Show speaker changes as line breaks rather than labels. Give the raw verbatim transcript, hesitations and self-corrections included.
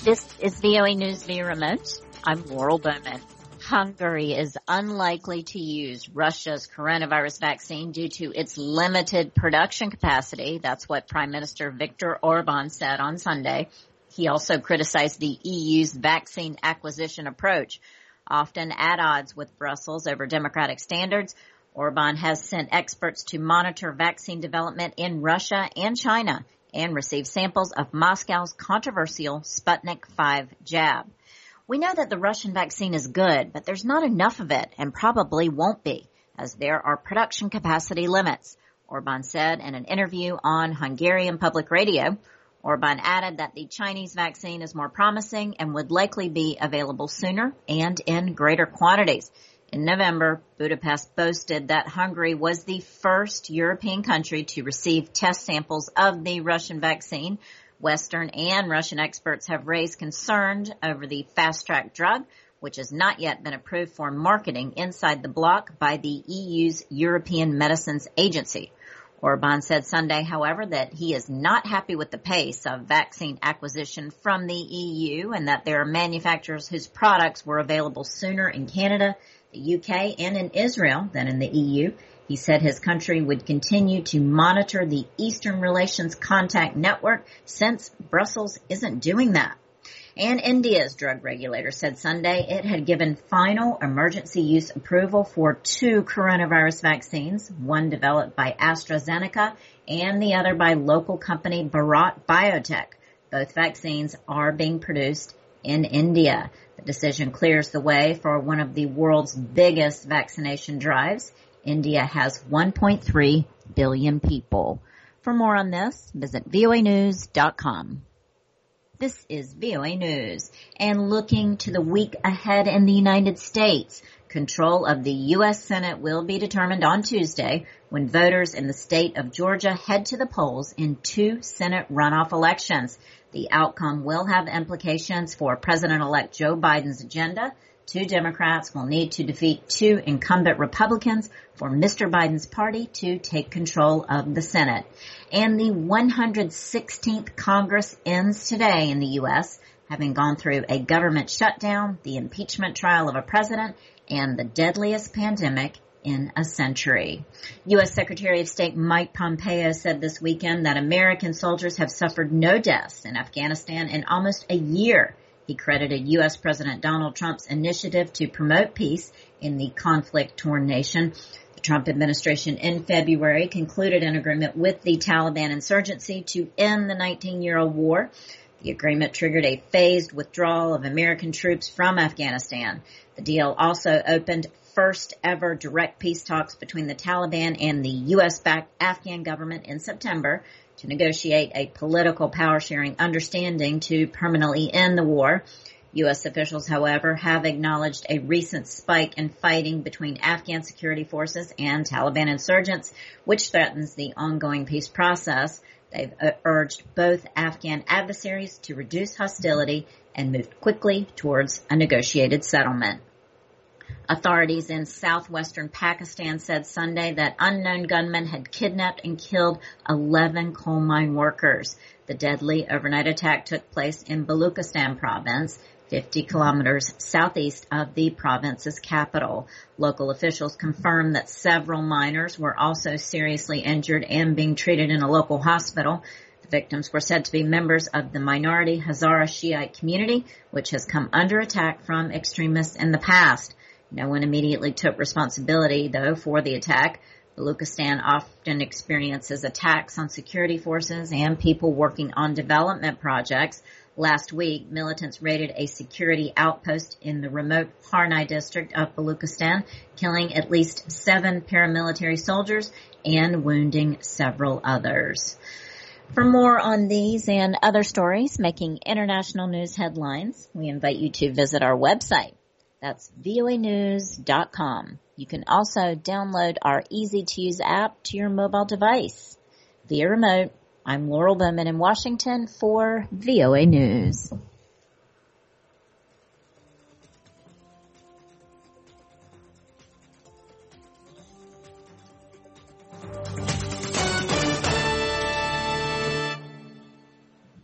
This is V O A News via remote. I'm Laurel Bowman. Hungary is unlikely to use Russia's coronavirus vaccine due to its limited production capacity. That's what Prime Minister Viktor Orban said on Sunday. He also criticized the E U's vaccine acquisition approach, often at odds with Brussels over democratic standards. Orban has sent experts to monitor vaccine development in Russia and China and receive samples of Moscow's controversial Sputnik five jab. We know that the Russian vaccine is good, but there's not enough of it and probably won't be, as there are production capacity limits, Orban said in an interview on Hungarian public radio. Orban added that the Chinese vaccine is more promising and would likely be available sooner and in greater quantities. In November, Budapest boasted that Hungary was the first European country to receive test samples of the Russian vaccine. Western and Russian experts have raised concerns over the fast-track drug, which has not yet been approved for marketing inside the bloc by the E U's European Medicines Agency. Orban said Sunday, however, that he is not happy with the pace of vaccine acquisition from the E U and that there are manufacturers whose products were available sooner in Canada, the U K, and in Israel than in the E U. He said his country would continue to monitor the Eastern Relations Contact Network since Brussels isn't doing that. And India's drug regulator said Sunday it had given final emergency use approval for two coronavirus vaccines, one developed by AstraZeneca and the other by local company Bharat Biotech. Both vaccines are being produced in India. The decision clears the way for one of the world's biggest vaccination drives. India has one point three billion people. For more on this, visit V O A news dot com. This is V O A News. And looking to the week ahead in the United States, control of the U S Senate will be determined on Tuesday when voters in the state of Georgia head to the polls in two Senate runoff elections. The outcome will have implications for President-elect Joe Biden's agenda. Two Democrats will need to defeat two incumbent Republicans for Mister Biden's party to take control of the Senate. And the one hundred sixteenth Congress ends today in the U S, having gone through a government shutdown, the impeachment trial of a president, and the deadliest pandemic in a century. U S Secretary of State Mike Pompeo said this weekend that American soldiers have suffered no deaths in Afghanistan in almost a year. He credited U S President Donald Trump's initiative to promote peace in the conflict-torn nation. The Trump administration in February concluded an agreement with the Taliban insurgency to end the nineteen-year-old war. The agreement triggered a phased withdrawal of American troops from Afghanistan. The deal also opened first-ever direct peace talks between the Taliban and the U S-backed Afghan government in September to negotiate a political power-sharing understanding to permanently end the war. U S officials, however, have acknowledged a recent spike in fighting between Afghan security forces and Taliban insurgents, which threatens the ongoing peace process. They've urged both Afghan adversaries to reduce hostility and move quickly towards a negotiated settlement. Authorities in southwestern Pakistan said Sunday that unknown gunmen had kidnapped and killed eleven coal mine workers. The deadly overnight attack took place in Baluchistan province, fifty kilometers southeast of the province's capital. Local officials confirmed that several miners were also seriously injured and being treated in a local hospital. The victims were said to be members of the minority Hazara Shiite community, which has come under attack from extremists in the past. No one immediately took responsibility, though, for the attack. Baluchistan often experiences attacks on security forces and people working on development projects. Last week, militants raided a security outpost in the remote Harnai district of Baluchistan, killing at least seven paramilitary soldiers and wounding several others. For more on these and other stories making international news headlines, we invite you to visit our website. That's V O A news dot com. You can also download our easy-to-use app to your mobile device. Via remote, I'm Laurel Bowman in Washington for V O A News.